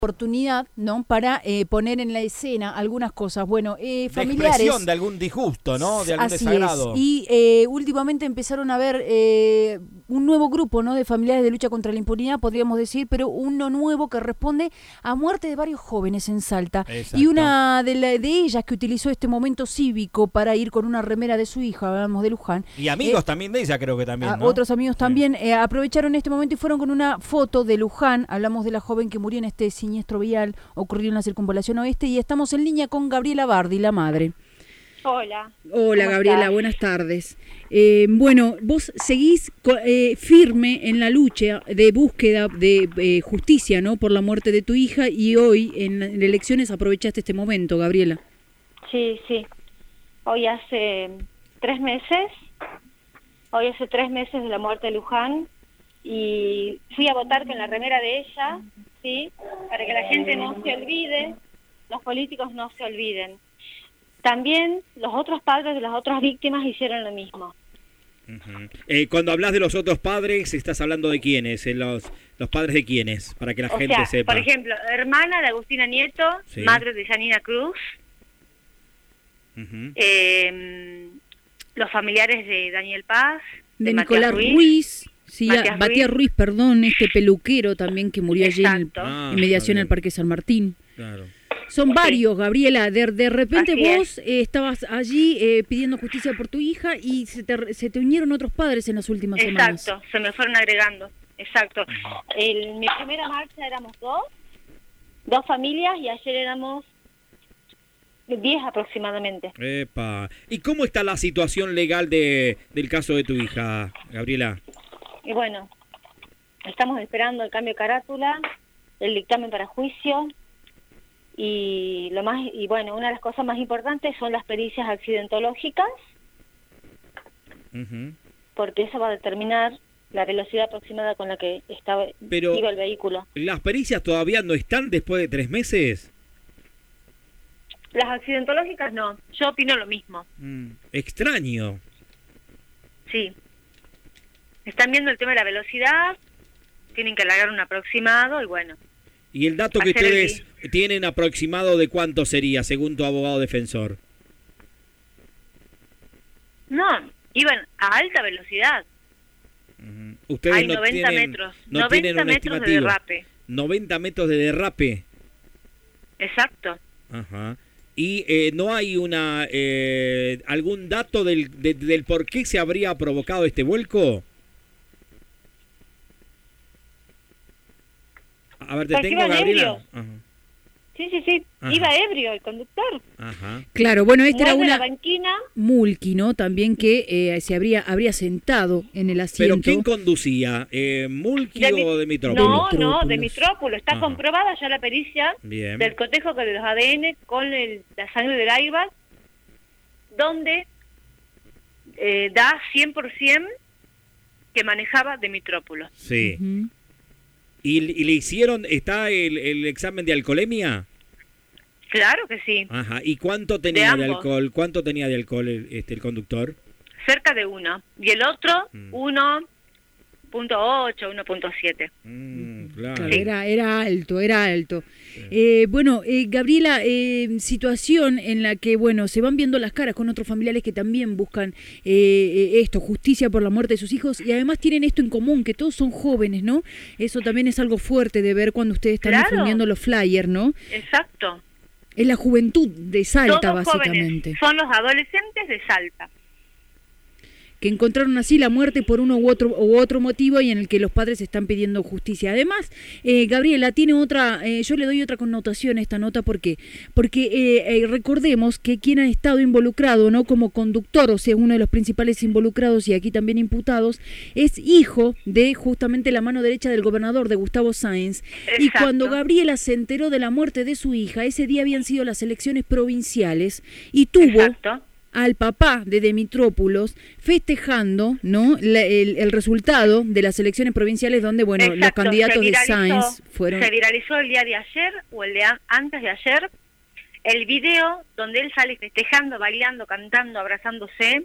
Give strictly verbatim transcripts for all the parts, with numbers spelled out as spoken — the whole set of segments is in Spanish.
oportunidad, ¿no? Para eh, poner en la escena algunas cosas. Bueno, eh, familiares... De expresión de algún disgusto, ¿no? De algún así desagrado. Es. Y eh, últimamente empezaron a ver eh, un nuevo grupo, ¿no? De familiares de lucha contra la impunidad, podríamos decir, pero uno nuevo que responde a muerte de varios jóvenes en Salta. Exacto. Y una de, la, de ellas que utilizó este momento cívico para ir con una remera de su hija, hablamos de Luján. Y amigos eh, también de ella, creo que también, ¿no? Otros amigos Sí. también eh, aprovecharon este momento y fueron con una foto de Luján. Hablamos de la joven que murió en este siniestro vial ocurrió en la circunvalación oeste y estamos en línea con Gabriela Bardi, la madre. Hola. Hola Gabriela, estás? Buenas tardes. Eh, bueno, vos seguís eh, firme en la lucha de búsqueda de eh, justicia, ¿no? Por la muerte de tu hija y hoy en, en elecciones aprovechaste este momento, Gabriela. Sí, sí. Hoy hace tres meses, hoy hace tres meses de la muerte de Luján y fui a votar con la remera de ella, sí, para que la gente no se olvide, los políticos no se olviden. También los otros padres de las otras víctimas hicieron lo mismo. Uh-huh. Eh, cuando hablas de los otros padres, ¿estás hablando de quiénes? Eh, los, ¿Los padres de quiénes? Para que la o gente sea, sepa. por ejemplo, hermana de Agustina Nieto, Sí. madre de Janina Cruz, Uh-huh. eh, los familiares de Daniel Paz, De, de Nicolás Matías Ruiz, Ruiz, sí, Matías Matías Ruiz. Ruiz, perdón, este peluquero también que murió allí en el, Exacto. Ah, inmediación está al bien. Parque San Martín. Claro. Son Sí. varios, Gabriela. De, de repente Así vos eh, estabas allí eh, pidiendo justicia por tu hija y se te, se te unieron otros padres en las últimas semanas. Exacto, se me fueron agregando, exacto. En mi primera marcha éramos dos, dos familias y ayer éramos diez aproximadamente. Epa. ¿Y cómo está la situación legal de del caso de tu hija, Gabriela? Y bueno, estamos esperando el cambio de carátula, el dictamen para juicio y lo más y bueno, una de las cosas más importantes son las pericias accidentológicas, Uh-huh. porque eso va a determinar la velocidad aproximada con la que estaba Pero- iba el vehículo. ¿Las pericias todavía no están después de tres meses? Las accidentológicas no, yo opino lo mismo, Mm, extraño. sí. Están viendo el tema de la velocidad, tienen que alargar un aproximado y bueno, ¿Y el dato que Hacer el ustedes tienen aproximado de cuánto sería, según tu abogado defensor? no, iban a alta velocidad, Uh-huh. Ustedes hay no noventa tienen, metros, no tienen noventa un metros de estimativo. derrape, noventa metros de derrape. exacto. Ajá. Y eh, no hay una eh, algún dato del, de- del por qué se habría provocado este vuelco. A ver, te Porque tengo, iban Gabriela. ebrios. Ajá. Sí, sí, sí, Ajá. iba ebrio el conductor, Ajá. Claro, bueno, esta era muerde la una banquina, Mulki, ¿no? También que eh, se habría habría sentado en el asiento. ¿Pero quién conducía? Eh, ¿Mulki De mi- o de Mitrópolis? no, no, Mitrópolis. de Mitrópolis, está Ajá. comprobada ya la pericia Bien. del cotejo de los A D N con el- la sangre del airbag, donde eh, da cien por ciento que manejaba de Mitrópolis. Sí. Ujú. ¿Y, y le hicieron, está el, el examen de alcoholemia? Claro que sí, Ajá. ¿Y cuánto tenía de, ambos. alcohol? ¿Cuánto tenía de alcohol el, este, el conductor? cerca de uno. Y el otro, Mm. uno punto ocho, uno punto siete. Mm, claro. Claro, era, era alto, era alto. Eh, bueno, eh, Gabriela, eh, situación en la que, bueno, se van viendo las caras con otros familiares que también buscan eh, eh, esto, justicia por la muerte de sus hijos y además tienen esto en común, que todos son jóvenes, ¿no? Eso también es algo fuerte de ver cuando ustedes están Claro. difundiendo los flyers, ¿no? Exacto. Es la juventud de Salta, Todos básicamente. jóvenes, son los adolescentes de Salta. Que encontraron así la muerte por uno u otro u otro motivo y en el que los padres están pidiendo justicia. Además, eh, Gabriela, tiene otra, eh, yo le doy otra connotación a esta nota, ¿por qué? Porque eh, eh, recordemos que quien ha estado involucrado, ¿no? Como conductor, o sea, uno de los principales involucrados y aquí también imputados, es hijo de justamente la mano derecha del gobernador, de Gustavo Sáenz. Y Exacto. cuando Gabriela se enteró de la muerte de su hija, ese día habían sido las elecciones provinciales y tuvo Exacto. al papá de Demitrópolis festejando, ¿no? La- el, el resultado de las elecciones provinciales donde, bueno, los Exacto, candidatos se de viralizó- Sáenz fueron... Se viralizó el día de ayer o el de a- antes de ayer el video donde él sale festejando, bailando, cantando, abrazándose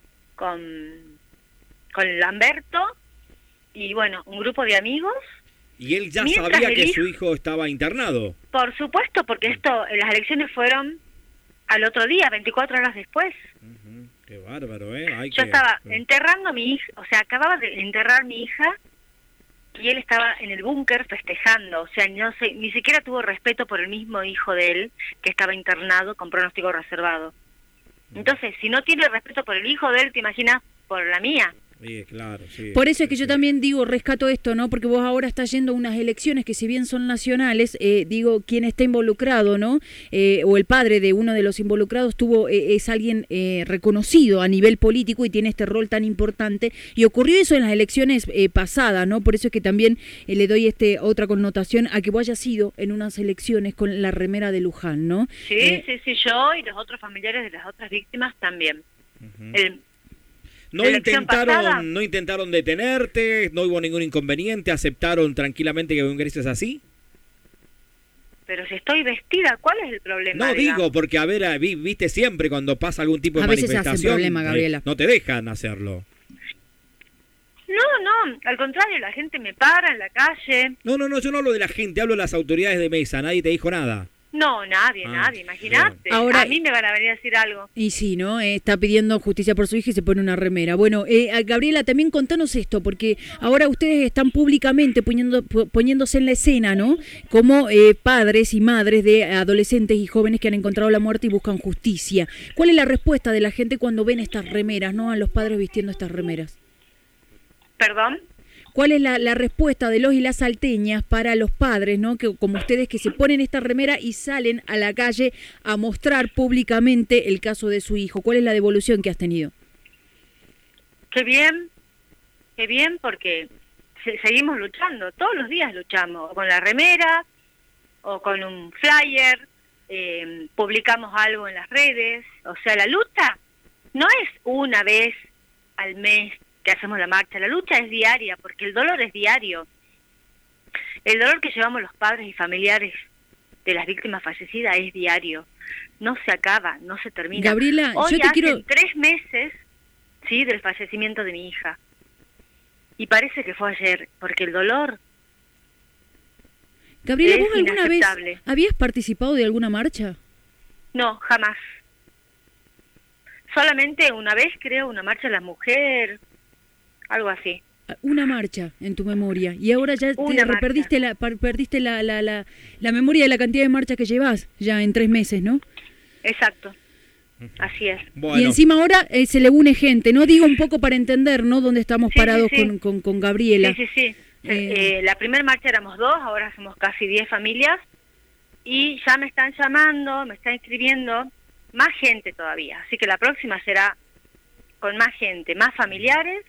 con, con Lamberto y bueno, un grupo de amigos Y él ya Mientras sabía el que hijo- su hijo estaba internado. Por supuesto, porque esto, las elecciones fueron al otro día, veinticuatro horas después. Ujú, qué bárbaro, ¿eh? Hay Yo que- estaba enterrando a mi hija, o sea, acababa de enterrar a mi hija y él estaba en el búnker festejando. O sea, no sé, ni siquiera tuvo respeto por el mismo hijo de él que estaba internado con pronóstico reservado. Entonces, si no tiene respeto por el hijo de él, te imaginas por la mía. Sí, claro, sí. Por eso es que yo Sí. también digo, rescato esto, ¿no? Porque vos ahora estás yendo a unas elecciones que si bien son nacionales, eh, digo, quien está involucrado, ¿no? Eh, o el padre de uno de los involucrados tuvo eh, es alguien eh, reconocido a nivel político y tiene este rol tan importante. Y ocurrió eso en las elecciones eh, pasadas, ¿no? Por eso es que también eh, le doy este otra connotación a que vos hayas ido en unas elecciones con la remera de Luján, ¿no? Sí, Eh, sí, sí, yo y los otros familiares de las otras víctimas también. Ujú. El, No la elección intentaron, pasada- no intentaron detenerte, no hubo ningún inconveniente, aceptaron tranquilamente que ingreses así. pero si estoy vestida, ¿cuál es el problema? No digamos? digo, porque a ver, a- vi- viste siempre cuando pasa algún tipo de A veces hacen manifestación, problema, Gabriela. eh, no te dejan hacerlo. No, no, al contrario, la gente me para en la calle. No, no, no, yo no hablo de la gente, hablo de las autoridades de mesa, nadie te dijo nada. No, nadie, Ah, nadie, imagínate. bien. Ahora- A mí me van a venir a decir algo. Y sí, ¿no? Eh, está pidiendo justicia por su hija y se pone una remera. Bueno, eh, a Gabriela, también contanos esto, porque ahora ustedes están públicamente poniendo, po- poniéndose en la escena, ¿no? Como eh, padres y madres de adolescentes y jóvenes que han encontrado la muerte y buscan justicia. ¿Cuál es la respuesta de la gente cuando ven estas remeras, ¿no? A los padres vistiendo estas remeras. ¿Perdón? ¿Cuál es la, la respuesta de los y las salteñas para los padres, ¿no? Que como ustedes que se ponen esta remera y salen a la calle a mostrar públicamente el caso de su hijo? ¿Cuál es la devolución que has tenido? Qué bien, qué bien, porque se- seguimos luchando, todos los días luchamos, o con la remera, o con un flyer, eh, publicamos algo en las redes, o sea, la lucha no es una vez al mes que hacemos la marcha, la lucha es diaria, porque el dolor es diario. El dolor que llevamos los padres y familiares de las víctimas fallecidas es diario, no se acaba, no se termina. Gabriela, Hoy yo te hacen quiero... tres meses, sí, del fallecimiento de mi hija. Y parece que fue ayer, porque el dolor... Gabriela, es ¿vos alguna vez inaceptable. habías participado de alguna marcha? No, jamás. Solamente una vez, creo, una marcha de la mujer, algo así. Una marcha en tu memoria. Y ahora ya te Una marcha. perdiste, la, par- perdiste la, la, la, la memoria de la cantidad de marchas que llevas ya en tres meses, ¿no? Exacto. Así es. Bueno, Y encima ahora eh, se le une gente, ¿no? Digo un poco para entender, ¿no? Dónde estamos Sí, parados sí, sí. Con, con, con Gabriela. Sí, sí, sí. Eh, Eh, la primera marcha éramos dos, ahora somos casi diez familias. Y ya me están llamando, me están escribiendo más gente todavía. Así que la próxima será con más gente, más familiares.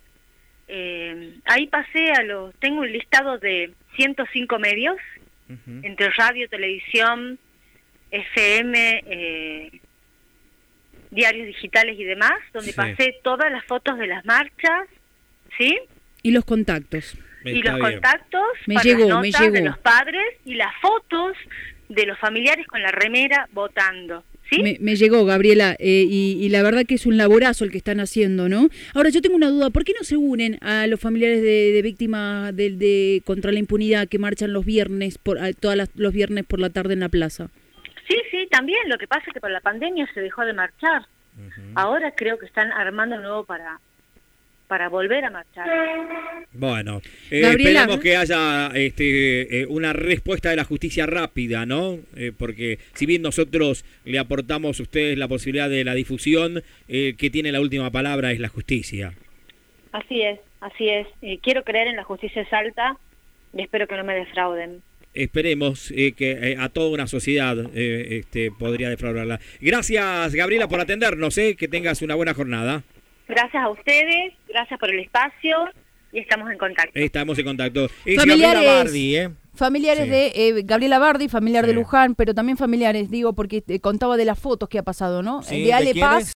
Eh, ahí pasé a los... Tengo un listado de ciento cinco medios, ujú. entre radio, televisión, F M, eh, diarios digitales y demás, donde Sí. pasé todas las fotos de las marchas, ¿sí? Y los contactos. Y Está los bien. contactos Me para llegó, las me notas de llegó. los padres y las fotos de los familiares con la remera votando, ¿sí? Me, me llegó, Gabriela, eh, y, y la verdad que es un laborazo el que están haciendo, ¿no? Ahora, yo tengo una duda, ¿por qué no se unen a los familiares de, de víctimas de, de contra la impunidad que marchan los viernes, por a- todas las, los viernes por la tarde en la plaza? Sí, sí, también. Lo que pasa es que por la pandemia se dejó de marchar. Ujú. Ahora creo que están armando nuevo para para volver a marchar. Bueno, eh, Gabriela. esperemos que haya este, eh, una respuesta de la justicia rápida, ¿no? Eh, porque si bien nosotros le aportamos a ustedes la posibilidad de la difusión, eh, que tiene la última palabra es la justicia. Así es, así es. Eh, quiero creer en la justicia salta y espero que no me defrauden. Esperemos eh, que eh, a toda una sociedad eh, este, podría defraudarla. Gracias, Gabriela, por atendernos, eh, que tengas una buena jornada. Gracias a ustedes, gracias por el espacio y estamos en contacto. Estamos en contacto. Es Familiares. Gabriela Bardi, ¿eh? Familiares Sí. de eh, Gabriela Bardi, familiar Sí. de Luján, pero también familiares, digo, porque eh, contaba de las fotos que ha pasado, ¿no? Sí, de Ale ¿de quiénes? Paz